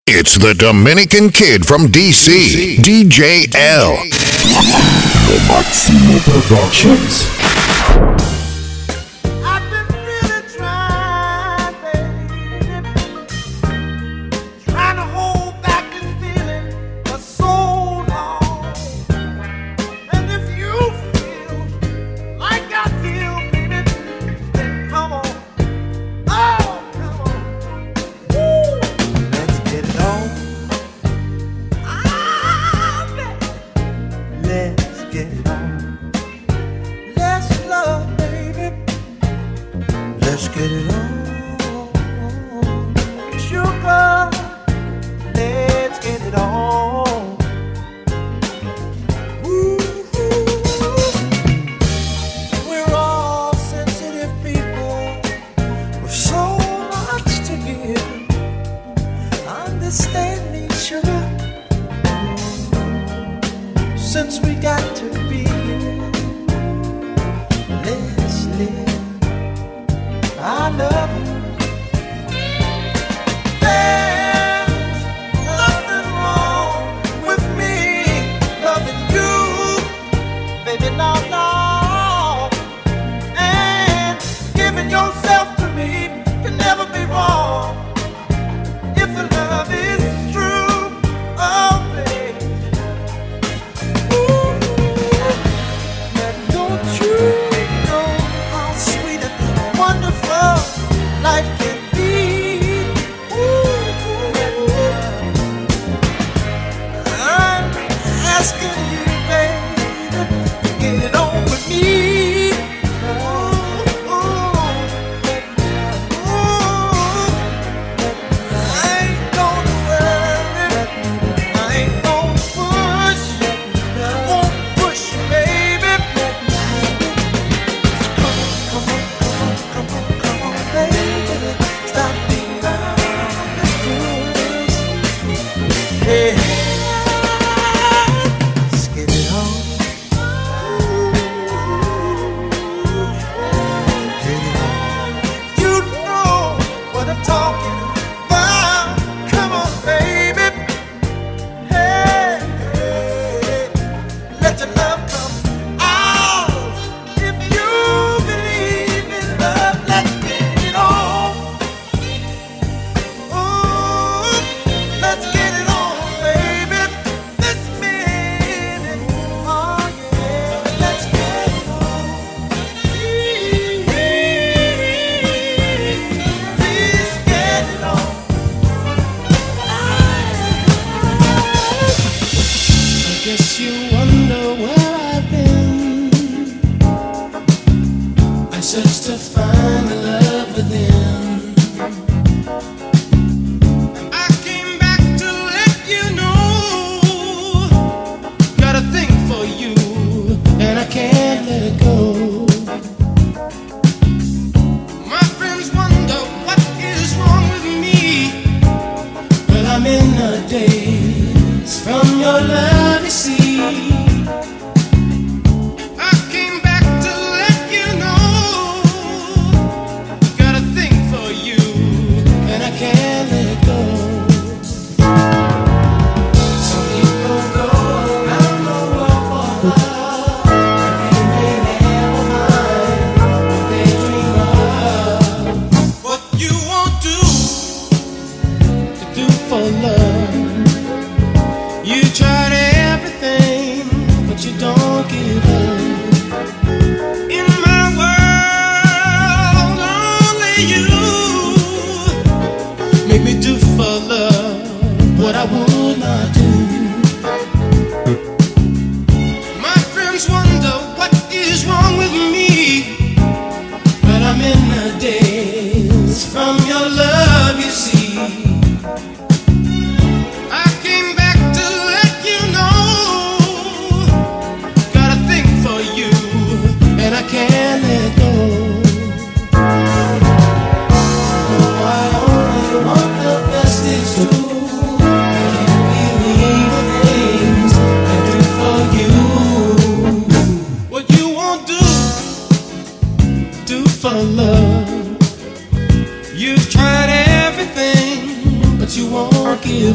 It's the Dominican Kid from DC, DJ L. The Maximo Productions. For love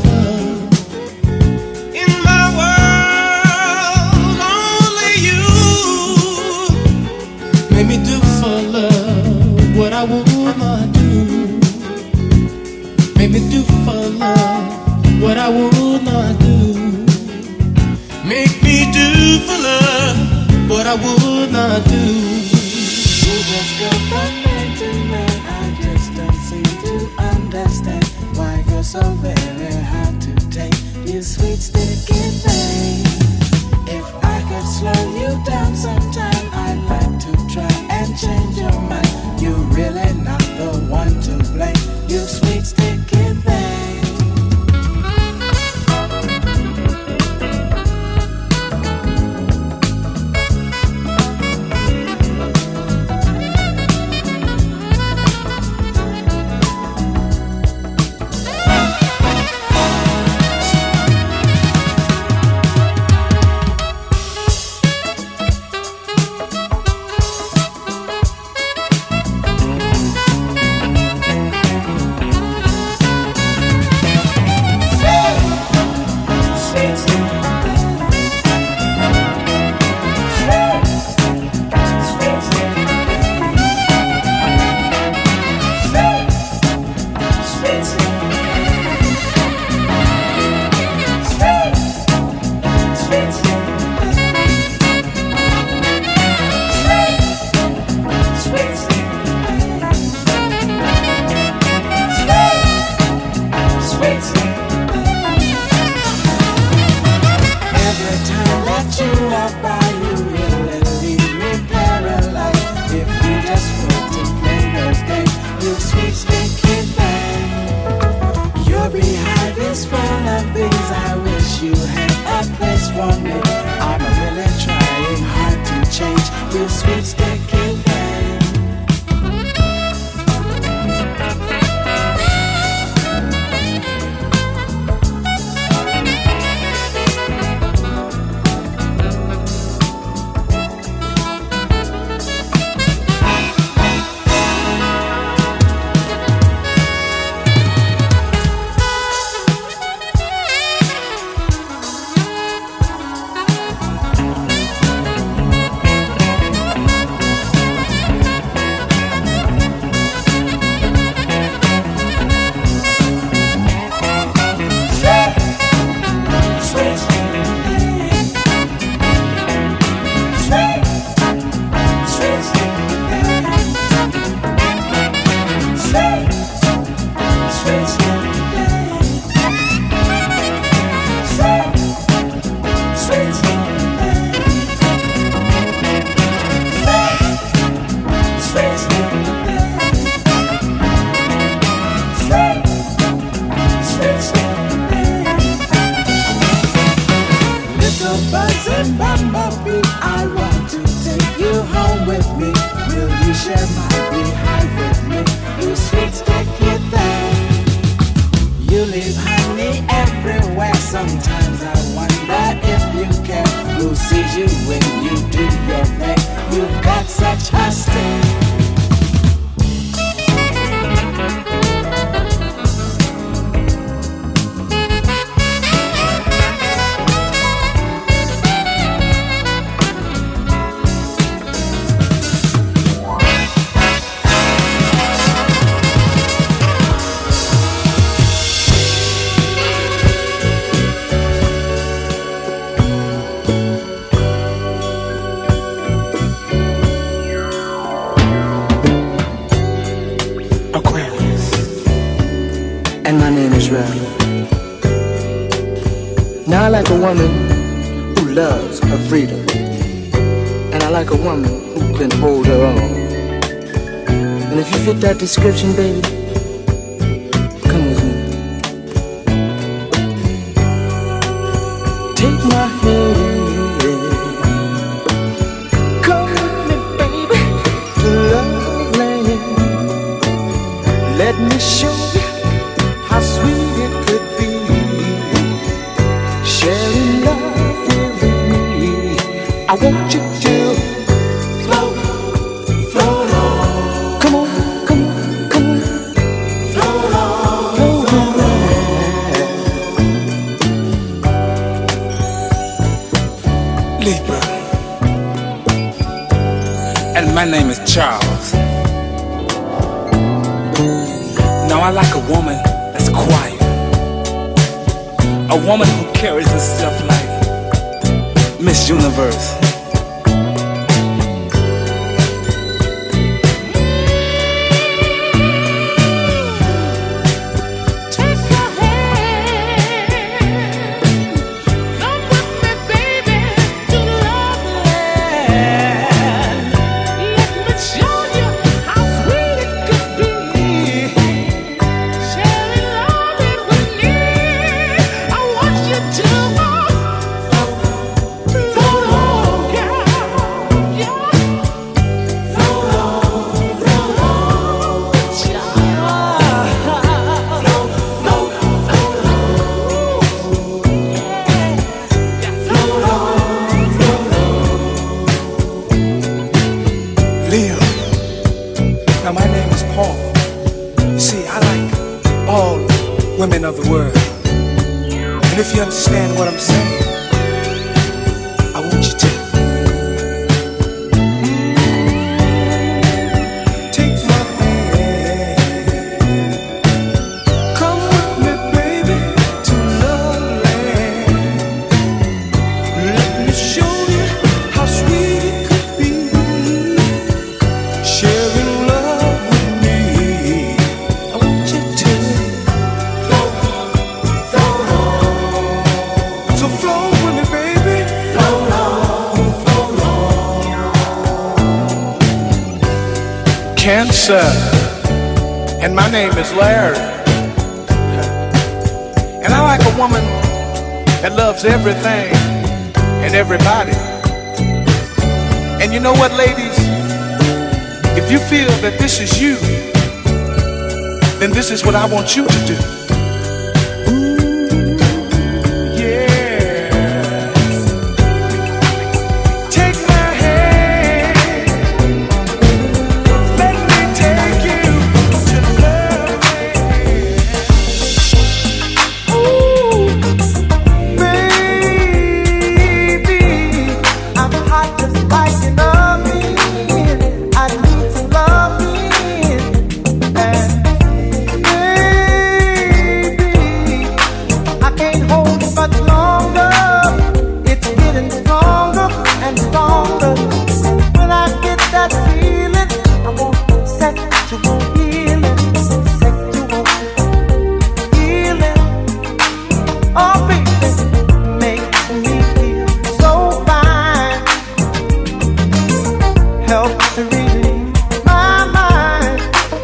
Now I like a woman who loves her freedom, and I like a woman who can hold her own. And if you fit that description, baby, come with me. Take my hand, come with me, baby, to love land. Let me show you how sweet it could be, sharing love with me. I want you to float, float on. Come on, come on, come on. Float on, float on. My name is Charles. Now I like a woman that's quiet, a woman who carries herself like Miss Universe. Now my name is Paul. You see, I like all women of the world. And if you understand what I'm saying, I want you to take my hand. Come with me, baby, to Love Land. Let me show you how sweet it could be, sharing love with me. I want you to so flow with me, baby. Flow on, flow on. Cancer, and my name is Larry. And I like a woman that loves everything and everybody. And you know what, ladies? If you feel that this is you, then this is what I want you to do. Yeah. Take my hand. Let me take you to Love Land. Ooh, baby, I'm hot just like you love me. I need some loving, and baby, I can't hold it much longer. It's getting stronger and stronger. When I get that feeling, I want sexual healing, sexual healing. Oh, baby, makes me feel so fine. Helps to relieve my mind.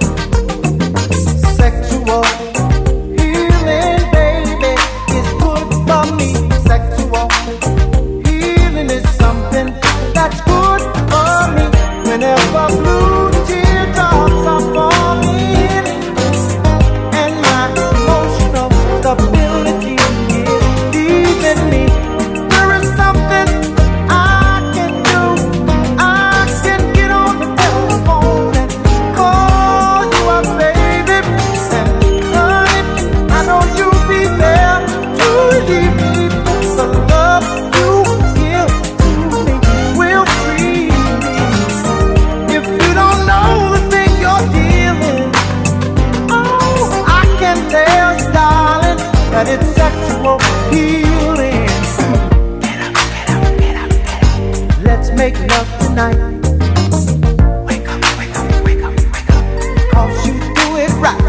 Sexual healing, baby, is good for me. Sexual healing is something that's good for me. Whenever blue teardrops are falling and my emotional stability is leaving me, there is something I can do. I can get on the telephone and call you up, baby. And honey, I know you'll be there to relieve me. The love you give to me will free me. If you don't know the thing you're dealing, oh, I can tell you, darling, that it's sexual healing. Let's make love tonight. Wake up, wake up, wake up, wake up. 'Cause you do it right.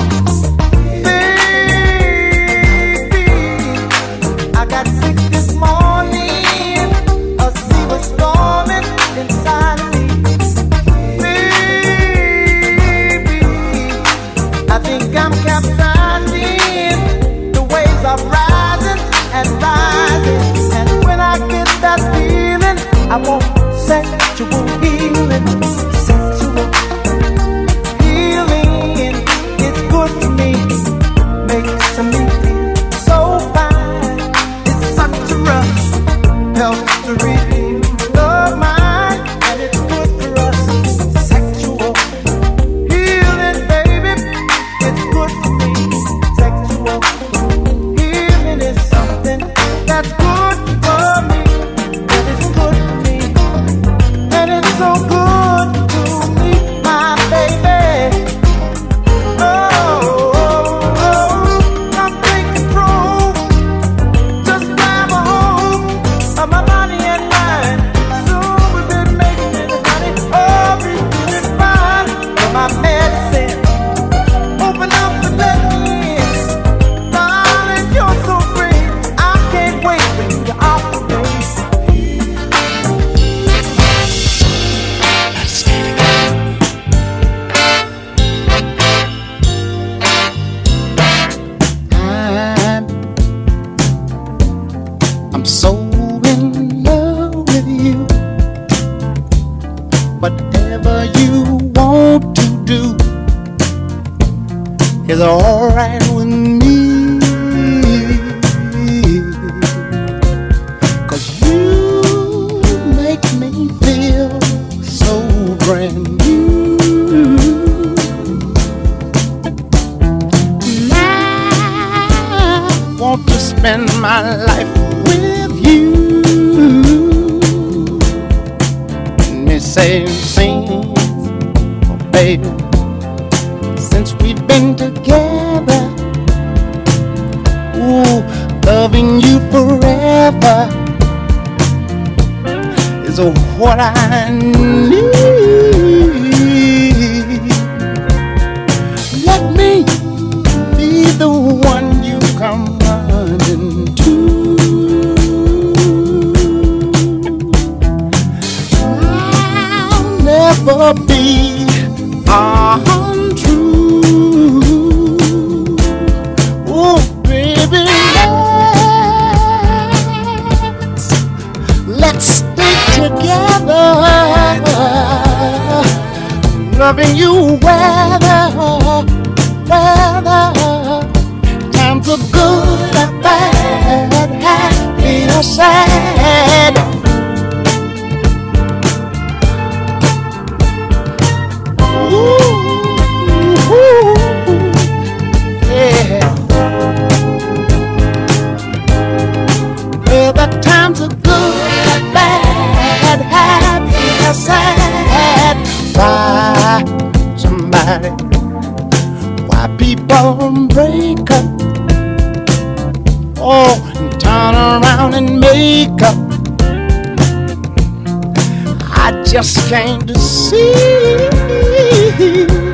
Baby, I got sick this morning. A sea was storming inside of me. Baby, I think I'm capsizing. The waves are rising and rising. And when I get that feeling, I want sexual want to spend my life with you. Let me say, sing, oh baby, since we've been together, ooh, loving you forever is what I need. Let me be the one you come running to. I'll never be untrue. Oh, baby, let's stay together, loving you weather times are good or bad, happy or sad. Ooh, yeah. Well, the times are good or bad, happy or sad. Why somebody? Why people break up? Oh, and turn around and make up. I just came to see